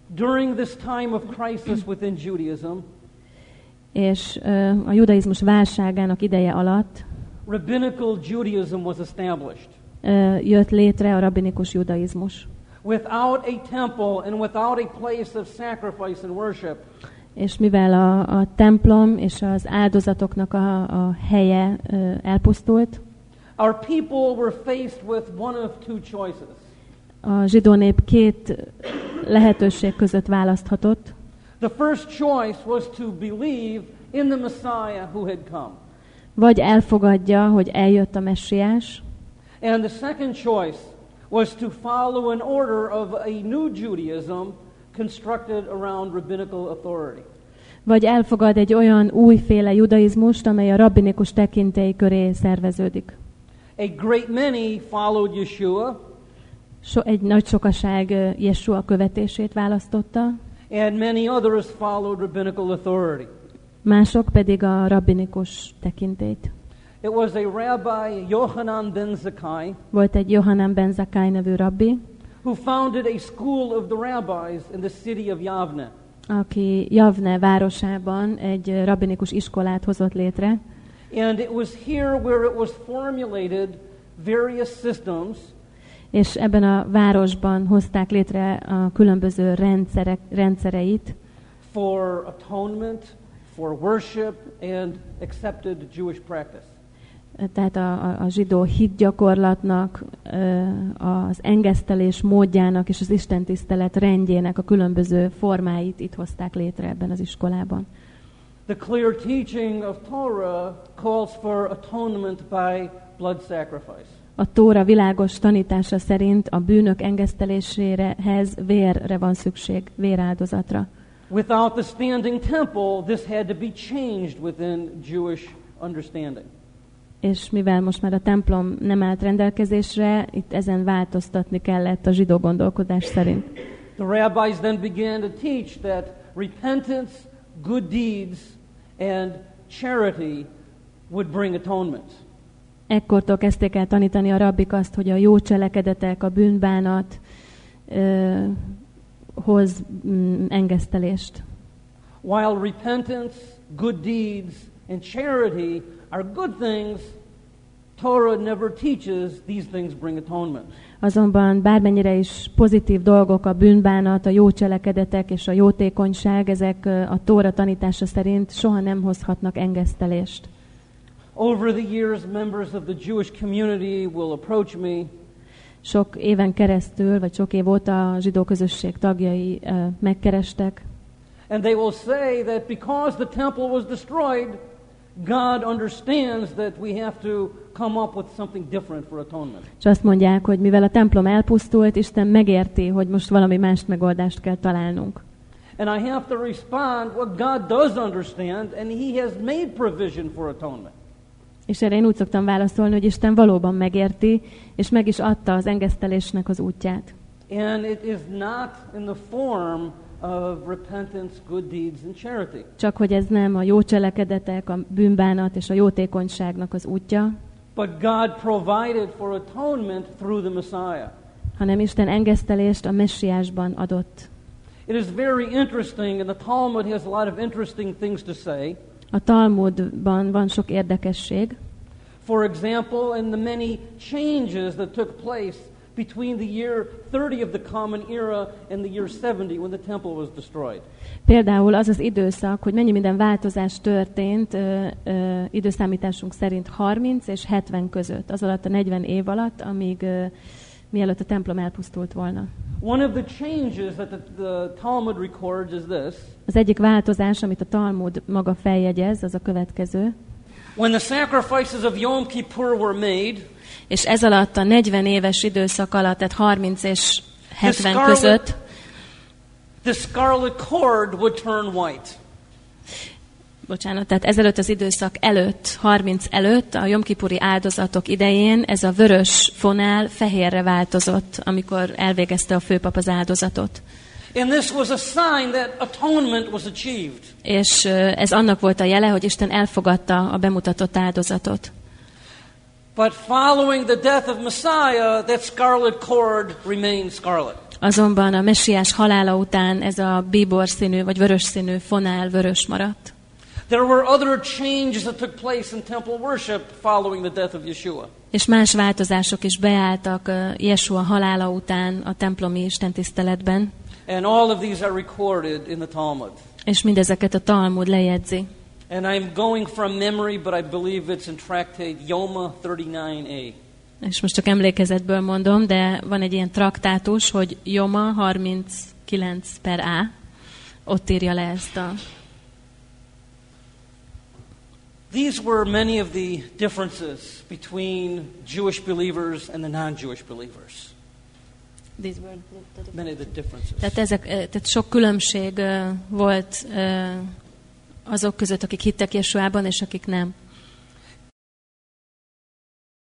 During this time of crisis within Judaism, és a judaizmus válságának ideje alatt rabbinical Judaism was established. Jött létre a rabbinikus judaizmus. Without a temple and without a place of sacrifice and worship, és mivel a templom és az áldozatoknak a helye elpusztult, our people were faced with one of two choices. A zsidó nép két lehetőség között választhatott. The first choice was to believe in the Messiah who had come. Vagy elfogadja, hogy eljött a messiás. And the second choice was to follow an order of a new Judaism constructed around rabbinical authority. Vagy elfogad egy olyan újféle judaizmust, amely a rabbinikus tekintély köré szerveződik. A great many followed Yeshua. Egy nagy sokaság Jeshua követését választotta. And many others followed rabbinical authority. Mások pedig a rabbinikus tekintélyt. It was a rabbi, Yohanan ben Zakkai, volt egy Yohanan ben Zakkai nevű rabbi, who founded a school of the rabbis in the city of Yavne. Aki Javne városában egy rabbinikus iskolát hozott létre. And it was here where it was formulated various systems. És ebben a városban hozták létre a különböző rendszereit. For atonement, for worship and accepted Jewish practice. Tehát a zsidó hitgyakorlatnak, az engesztelés módjának és az istentisztelet rendjének a különböző formáit itt hozták létre ebben az iskolában. The clear teaching of Torah calls for atonement by blood sacrifice. A Tóra világos tanítása szerint a bűnök engeszteléséhez vérre van szükség, véráldozatra. Without the standing temple, this had to be changed within Jewish understanding. És mivel most már a templom nem állt rendelkezésre, itt ezen változtatni kellett a zsidó gondolkodás szerint. The rabbis then began to teach that repentance, good deeds and charity would bring atonement. Ekkortól kezdték el tanítani a rabbik azt, hogy a jó cselekedetek, a bűnbánat hoz engesztelést. While repentance, good deeds and charity are good things, Torah never teaches these things bring atonement. Azonban bármennyire is pozitív dolgok a bűnbánat, a jó cselekedetek és a jótékonyság, ezek a Tóra tanítása szerint soha nem hozhatnak engesztelést. Over the years, members of the Jewish community will approach me. Sok éven keresztül, vagy sok év óta a zsidó közösség tagjai megkerestek. And they will say that because the temple was destroyed, God understands that we have to come up with something different for atonement. És azt mondják, hogy mivel a templom elpusztult, Isten megérti, hogy most valami más megoldást kell találnunk. And I have to respond, well, God does understand, and He has made provision for atonement. És erre én úgy szoktam válaszolni, hogy Isten valóban megérti, és meg is adta az engesztelésnek az útját. And it is not in the form of repentance, good deeds and charity. Csak hogy ez nem a jó cselekedetek, a bűnbánat és a jótékonyságnak az útja, but God provided for atonement through the Messiah. hanem Isten engesztelést a messiásban adott. It is very interesting, and the Talmud has a lot of interesting things to say. A Talmudban van sok érdekesség. For example, in the many changes that took place between the year 30 of the Common Era and the year 70 when the temple was destroyed. Például az az időszak, hogy mennyi minden változás történt időszámításunk szerint 30 és 70 között, az alatt a 40 év alatt, amíg mielőtt a templom elpusztult volna. One of the changes that the Talmud records is this. Az egyik változás, amit a Talmud maga feljegyez, az a következő. When the sacrifices of Yom Kippur were made, és ez alatt a 40 éves időszak alatt, tehát 30 és 70 között, the scarlet cord would turn white. Bocsánat, tehát ezelőtt az időszak előtt, 30 előtt, a Jom Kipuri áldozatok idején ez a vörös fonál fehérre változott, amikor elvégezte a főpap az áldozatot. And this was a sign that atonement was achieved. És ez annak volt a jele, hogy Isten elfogadta a bemutatott áldozatot. But following the death of Messiah, that scarlet cord remained scarlet. Azonban a messiás halála után ez a bíborszínű vagy vörösszínű fonál vörös maradt. There were other changes that took place in temple worship following the death of Yeshua. És más változások is beálltak Jeshua halála után a templomi istentiszteletben. And all of these are recorded in the Talmud. És mindezeket a Talmud lejegyzi. And I'm going from memory, but I believe it's in Tractate Yoma 39a. És most csak emlékezetből mondom, de van egy ilyen traktátus, hogy Joma 39/A. Ott írja le ezt a... These were many of the differences between Jewish believers and the non-Jewish believers. Many of the differences. Tehát sok különbség volt azok között, akik hittek Jesúában, és akik nem.